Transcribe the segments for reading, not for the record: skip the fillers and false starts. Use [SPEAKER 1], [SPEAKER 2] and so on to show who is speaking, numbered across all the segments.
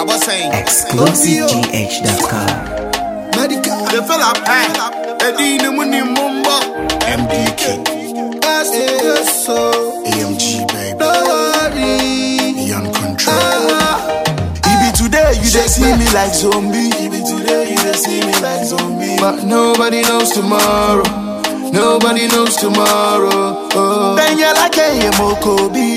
[SPEAKER 1] I was saying
[SPEAKER 2] ExclusiveGH.com.
[SPEAKER 1] the fella Eddie Muni Mumbo MDK AMG baby Young Control Ibi today you dey see me like zombie. Ibi today you dey see me like zombie. But nobody knows tomorrow. Nobody knows tomorrow. Then you like a Mokobi.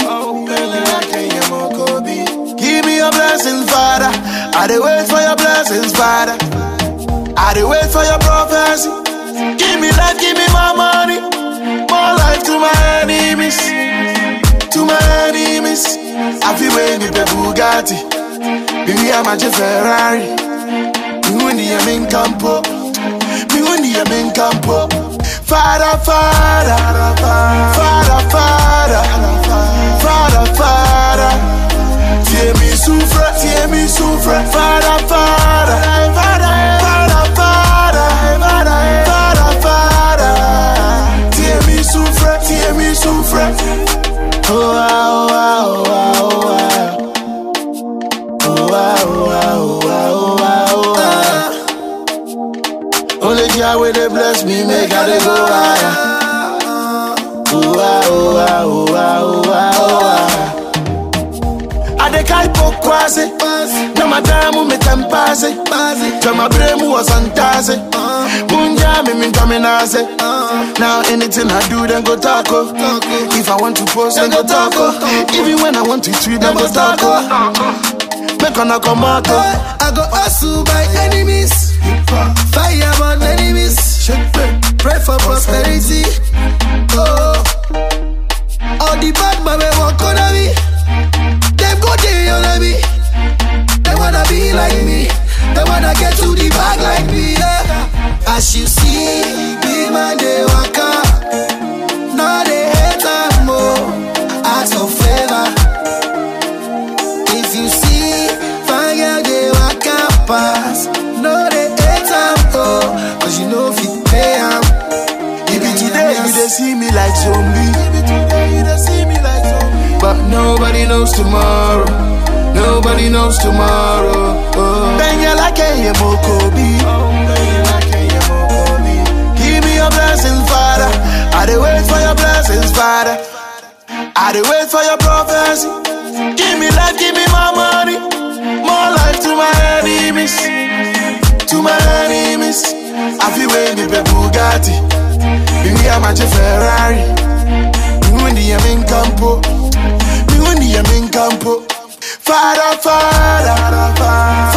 [SPEAKER 1] Give me your blessings, Father. I dey wait for your blessings, Father. I dey wait for your prophecy. Give me life, give me my money. More life to my enemies. To my enemies. I feel when you pay Bugatti. Baby, I'm a Ferrari. Me when the in campo. Me when the in campo. Father, Father, Father, Father, Father, Father. Tie me souffre, Father, Father, Father, Father, Father, Father, Father. Tie me souffre. Oh, wow, wow, wow, wow. Oh, wow, wow, wow, wow. Only Jah will they bless me, make I dey go higher. Oh, wow, wow, wow, wow. I dey kai pokwase, na madamu me tempase. Jama bremu was antase. Munja me mintaminase. Now anything I do, then go taco. If I want to post, then go taco. Even when I want to tweet, then go taco. Make on a commando.
[SPEAKER 3] I go hustle by enemies. Fire on enemies. Pray for prosperity. Oh, all the bad man we walk on me. Them go day on me. They wanna be like me. They wanna get to the bag like me. Yeah. As you see, big man they walk up. Now they hate them more. Ask for favor. If you see, fire they walk up pass. No they hate them more. Cause you know if you pay them.
[SPEAKER 1] Ibi today you dey see me like zombie. But nobody knows tomorrow. Nobody knows tomorrow. Then you like a Mokobi. Give me your blessings, Father. I dey wait for your blessings, Father. I dey wait for your prophecy. Give me life, give me my money. More life to my enemies. To my enemies. I feel when you pay Bugatti. Baby, I'm a Ferrari. Me when the in campo. Me when the in campo. Father, Father,